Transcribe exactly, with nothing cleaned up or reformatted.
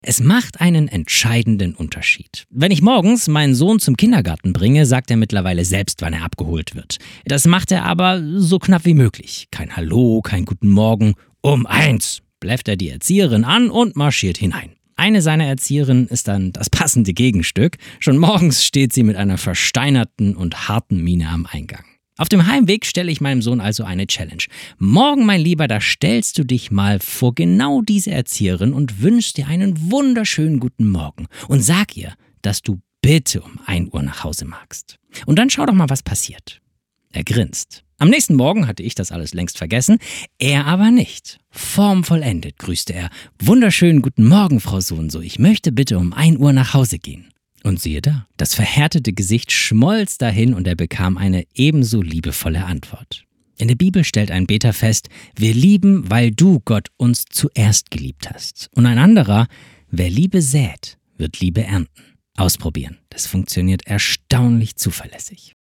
Es macht einen entscheidenden Unterschied. Wenn ich morgens meinen Sohn zum Kindergarten bringe, sagt er mittlerweile selbst, wann er abgeholt wird. Das macht er aber so knapp wie möglich. Kein Hallo, kein Guten Morgen. Um eins bläfft er die Erzieherin an und marschiert hinein. Eine seiner Erzieherinnen ist dann das passende Gegenstück. Schon morgens steht sie mit einer versteinerten und harten Miene am Eingang. Auf dem Heimweg stelle ich meinem Sohn also eine Challenge. Morgen, mein Lieber, da stellst du dich mal vor genau diese Erzieherin und wünschst dir einen wunderschönen guten Morgen. Und sag ihr, dass du bitte um ein Uhr nach Hause magst. Und dann schau doch mal, was passiert. Er grinst. Am nächsten Morgen hatte ich das alles längst vergessen, er aber nicht. Formvollendet grüßte er. Wunderschönen guten Morgen, Frau So-und-so. Ich möchte bitte um ein Uhr nach Hause gehen. Und siehe da, das verhärtete Gesicht schmolz dahin und er bekam eine ebenso liebevolle Antwort. In der Bibel stellt ein Beter fest, wir lieben, weil du, Gott, uns zuerst geliebt hast. Und ein anderer, wer Liebe sät, wird Liebe ernten. Ausprobieren, das funktioniert erstaunlich zuverlässig.